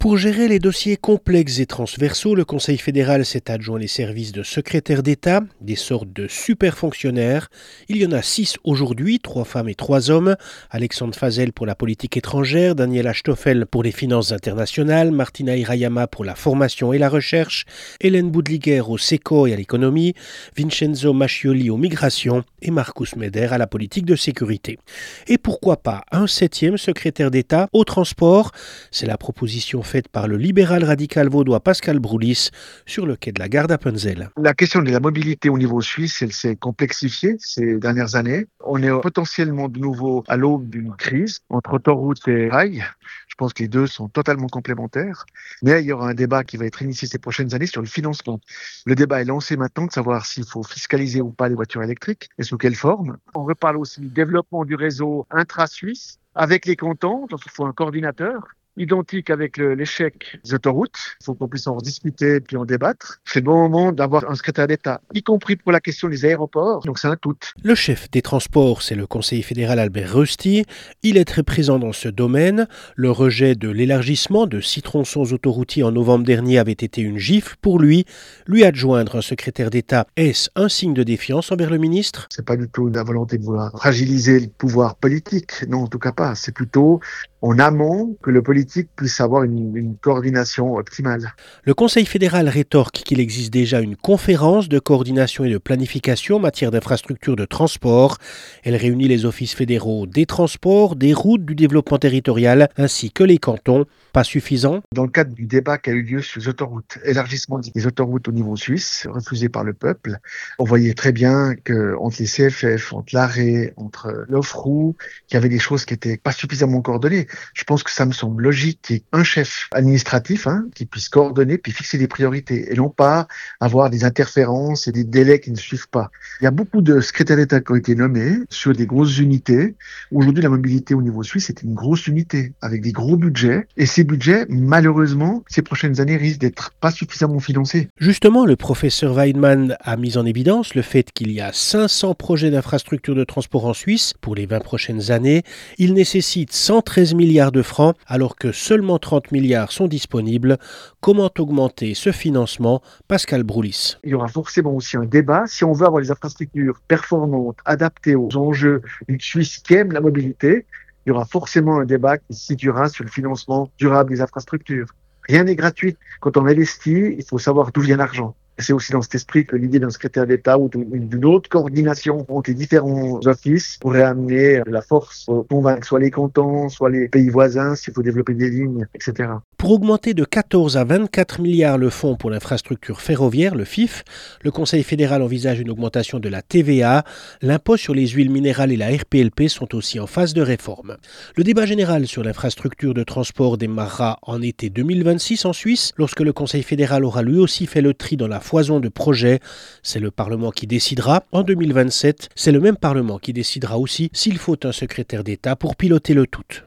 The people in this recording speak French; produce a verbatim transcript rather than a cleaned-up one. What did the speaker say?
Pour gérer les dossiers complexes et transversaux, le Conseil fédéral s'est adjoint les services de secrétaire d'État, des sortes de super fonctionnaires. Il y en a six aujourd'hui, trois femmes et trois hommes. Alexandre Fazel pour la politique étrangère, Daniela Stoffel pour les finances internationales, Martina Hirayama pour la formation et la recherche, Hélène Boudliguer au SECO et à l'économie, Vincenzo Mascioli aux migrations et Marcus Meder à la politique de sécurité. Et pourquoi pas un septième secrétaire d'État au transport? C'est la proposition faite par le libéral radical vaudois Pascal Broulis sur le quai de la gare d'Appenzell. La question de la mobilité au niveau suisse, elle s'est complexifiée ces dernières années. On est potentiellement de nouveau à l'aube d'une crise entre autoroute et rail. Je pense que les deux sont totalement complémentaires. Mais il y aura un débat qui va être initié ces prochaines années sur le financement. Le débat est lancé maintenant de savoir s'il faut fiscaliser ou pas les voitures électriques et sous quelle forme. On reparle aussi du développement du réseau intra-suisse avec les cantons, donc il faut un coordinateur. Identique avec le, l'échec des autoroutes. Il faut qu'on puisse en discuter puis en débattre. C'est le bon moment d'avoir un secrétaire d'État, y compris pour la question des aéroports. Donc c'est un tout. Le chef des transports, c'est le conseiller fédéral Albert Rösti. Il est très présent dans ce domaine. Le rejet de l'élargissement de six tronçons autoroutiers en novembre dernier avait été une gifle pour lui. Lui adjoindre un secrétaire d'État, est-ce un signe de défiance envers le ministre? C'est pas du tout la volonté de vouloir fragiliser le pouvoir politique. Non, en tout cas pas. C'est plutôt en amont que le politique puisse avoir une, une coordination optimale. Le Conseil fédéral rétorque qu'il existe déjà une conférence de coordination et de planification en matière d'infrastructures de transport. Elle réunit les offices fédéraux des transports, des routes, du développement territorial ainsi que les cantons. Pas suffisant? Dans le cadre du débat qui a eu lieu sur les autoroutes, élargissement des autoroutes au niveau suisse, refusé par le peuple, on voyait très bien que entre les C F F, entre l'arrêt, entre l'Ofru, qu'il y avait des choses qui étaient pas suffisamment coordonnées. Je pense que ça me semble logique qu'il y ait un chef administratif hein, qui puisse coordonner puis fixer des priorités et non pas avoir des interférences et des délais qui ne suivent pas. Il y a beaucoup de secrétaires d'État qui ont été nommés sur des grosses unités. Aujourd'hui, la mobilité au niveau suisse est une grosse unité avec des gros budgets et ces budgets, malheureusement, ces prochaines années risquent d'être pas suffisamment financés. Justement, le professeur Weidmann a mis en évidence le fait qu'il y a cinq cents projets d'infrastructures de transport en Suisse pour les vingt prochaines années. Ils nécessitent cent treize milliards de francs alors que seulement trente milliards sont disponibles. Comment augmenter ce financement? Pascal Broulis. Il y aura forcément aussi un débat. Si on veut avoir des infrastructures performantes, adaptées aux enjeux d'une Suisse qui aime la mobilité, il y aura forcément un débat qui se situera sur le financement durable des infrastructures. Rien n'est gratuit. Quand on investit, il faut savoir d'où vient l'argent. C'est aussi dans cet esprit que l'idée d'un secrétaire d'État ou d'une autre coordination entre les différents offices pourrait amener la force pour convaincre soit les cantons, soit les pays voisins, s'il faut développer des lignes, et cetera. Pour augmenter de quatorze à vingt-quatre milliards le fonds pour l'infrastructure ferroviaire, le F I F, le Conseil fédéral envisage une augmentation de la T V A. L'impôt sur les huiles minérales et la R P L P sont aussi en phase de réforme. Le débat général sur l'infrastructure de transport démarrera en été deux mille vingt-six en Suisse, lorsque le Conseil fédéral aura lui aussi fait le tri dans la foison de projets. C'est le Parlement qui décidera. En deux mille vingt-sept, c'est le même Parlement qui décidera aussi s'il faut un secrétaire d'État pour piloter le tout.